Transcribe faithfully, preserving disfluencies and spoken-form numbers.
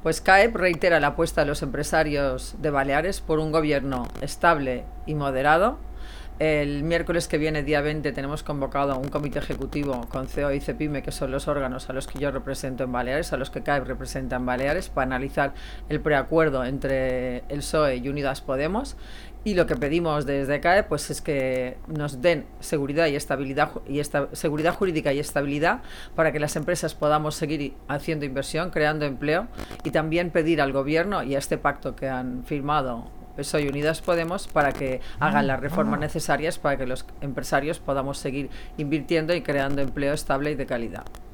Pues CAEP reitera la apuesta de los empresarios de Baleares por un gobierno estable y moderado. El miércoles que viene, día veinte, tenemos convocado un comité ejecutivo con C E O y CEPIME, que son los órganos a los que yo represento en Baleares, a los que CAEP representa en Baleares, para analizar el preacuerdo entre el P S O E y Unidas Podemos. Y lo que pedimos desde CAEP pues, es que nos den seguridad y estabilidad y esta, seguridad jurídica y estabilidad para que las empresas podamos seguir haciendo inversión, creando empleo, y también pedir al gobierno y a este pacto que han firmado P S O E y Unidas Podemos para que hagan las reformas necesarias para que los empresarios podamos seguir invirtiendo y creando empleo estable y de calidad.